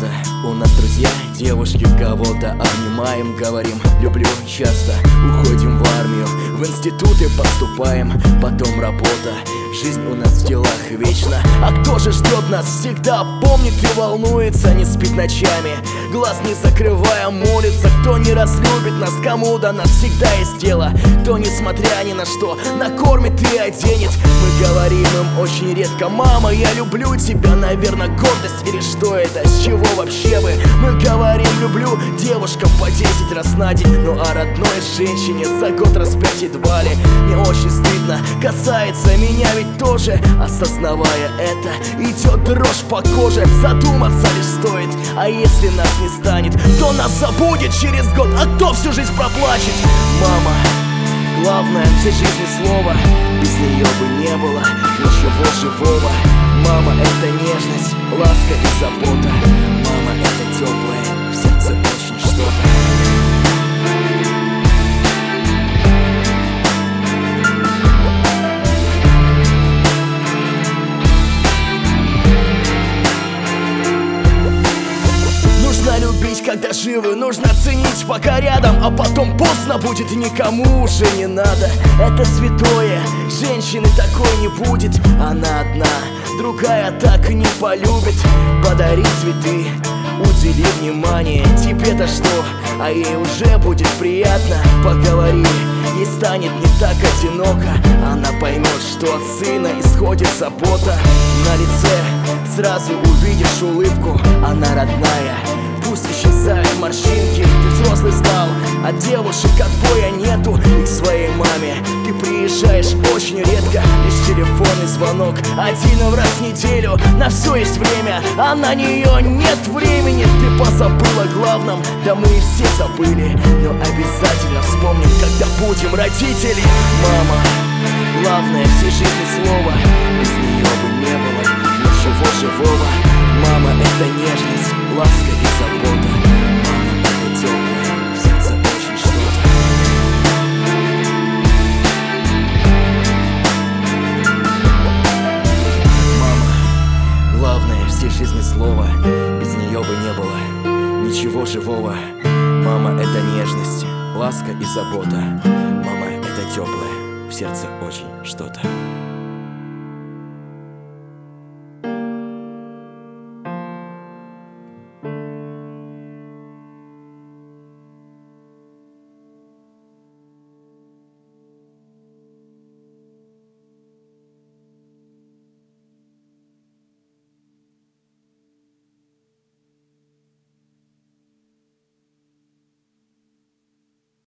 надо. У нас друзья, девушки, кого-то обнимаем, говорим люблю часто. Уходим в армию, в институты поступаем, потом работа. Жизнь у нас в делах вечно. А кто же ждет нас всегда, помнит и волнуется, не спит ночами, глаз не закрывая, молится. Кто не разлюбит нас, кому до нас всегда есть дело, кто, несмотря ни на что, накормит и оденет. Мы говорим им очень редко: мама, я люблю тебя. Наверное, гордость или что это, с чего вообще вы? Мы говорим люблю девушкам по 10 раз на день. Ну а родной женщине за год раз 5 едва ли. Мне очень стыдно, касается меня ведь тоже. Осознавая это, идет дрожь по коже. Задуматься лишь стоит, а если нас не станет, кто нас забудет через год, а кто всю жизнь проплачет? Мама, главное в всей жизни слово, без нее бы не было ничего живого. Мама — это нежность, ласка и забота. Мама — это теплое, в сердце очень что-то. Нужно любить, когда живы, нужно ценить, пока рядом, а потом поздно будет и никому уже не надо. Это святое, женщины такой не будет. Она одна, другая так и не полюбит. Подари цветы, удели внимание. Тебе-то что, а ей уже будет приятно. Поговори, ей станет не так одиноко. Она поймет, что от сына исходит забота. На лице сразу увидишь улыбку, она родная. Пусть исчезают морщинки, ты взрослый стал, а девушек отбоя нету. И к своей маме ты приезжаешь очень редко, лишь телефонный звонок один раз в неделю. На все есть время, а на нее нет времени. Ты позабыла о главном, да мы и все забыли, но обязательно вспомним, когда будем родители. Мама, главное в всей жизни слово, без нее бы не было ничего живого. Мама — это нежность, ласка и забота. Мама — это теплое, в сердце очень что-то. Мама, главное в всей жизни слово, без нее бы не было ничего живого. Мама — это нежность, ласка и забота. Мама — это теплое, в сердце очень что-то.